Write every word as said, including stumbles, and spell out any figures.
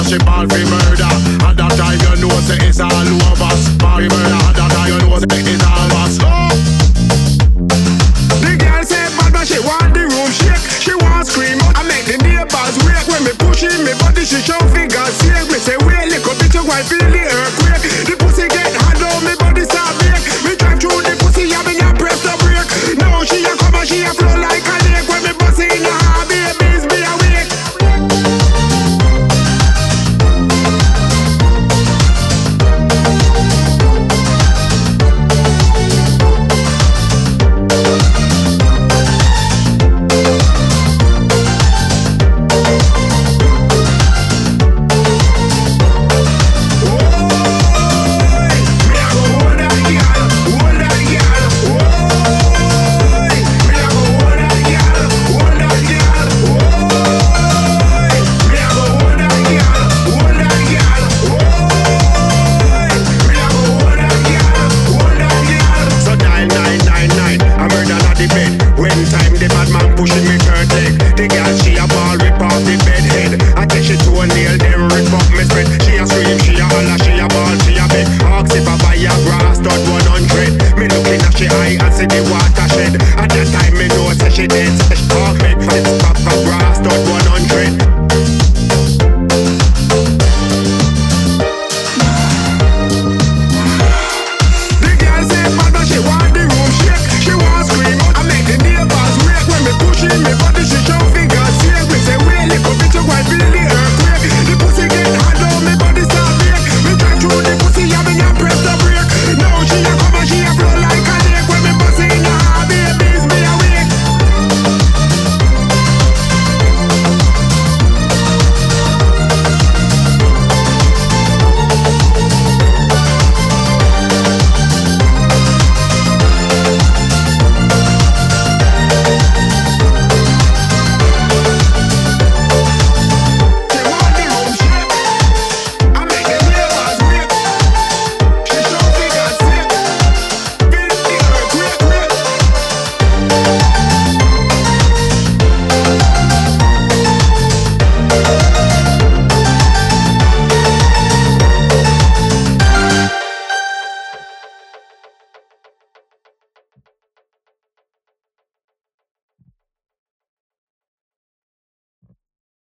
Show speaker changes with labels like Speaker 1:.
Speaker 1: she ball for murder. And that time you know say it's all over. Ball for murder, and that time you know say it's all over. Oh. The girl say bad but she want the room shake. She want scream out, I make the neighbors wake. When me push in me body she show fingers shake.